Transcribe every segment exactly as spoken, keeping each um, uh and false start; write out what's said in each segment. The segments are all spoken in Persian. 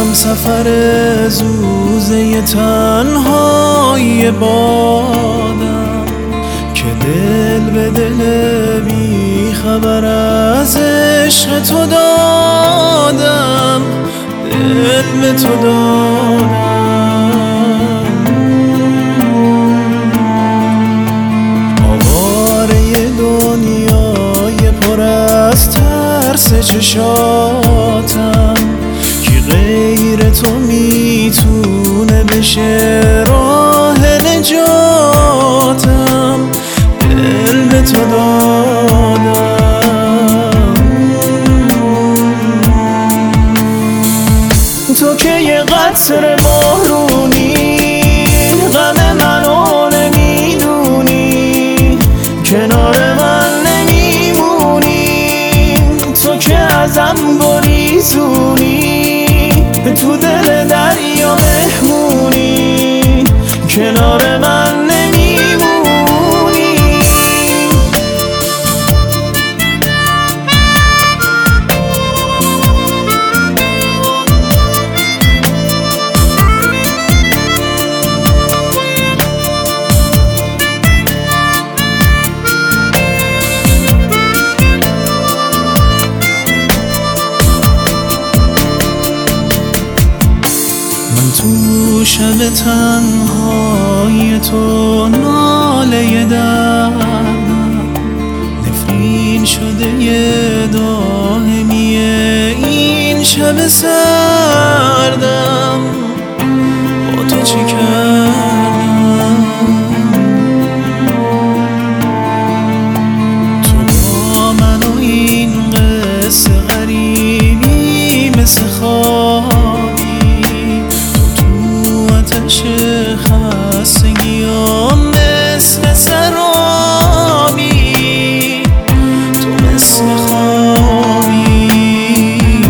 سفر زوزه تنهای بادم که دل به دل بی خبر از عشق تو دادم، دل به تو دادم. آواره دنیای پر از ترس چشاتم، کی غیر تو میتونه بشه راه نجاتم، دل به تو دادم. تو که یه قطره بارونی، غم منو نمیدونی، کنار من نمیمونی. تو که ازم گریزونی، تو دل دریا مهمونی، کنار من نمیمونی. تو شب تنهای تو ناله دردم، نفرین شده یه دائمیه این شب سردم. با تو چی کردم؟ تو با من و این قصه غریبی مثل خوابی، خستگیام مثل سرابی، تو مثل خوابی.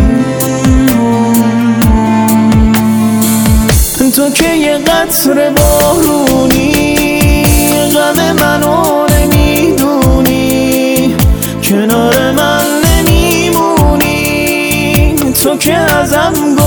تو که یه قطره بارونی، غم منو نمیدونی، کنار من نمیمونی. تو که ازم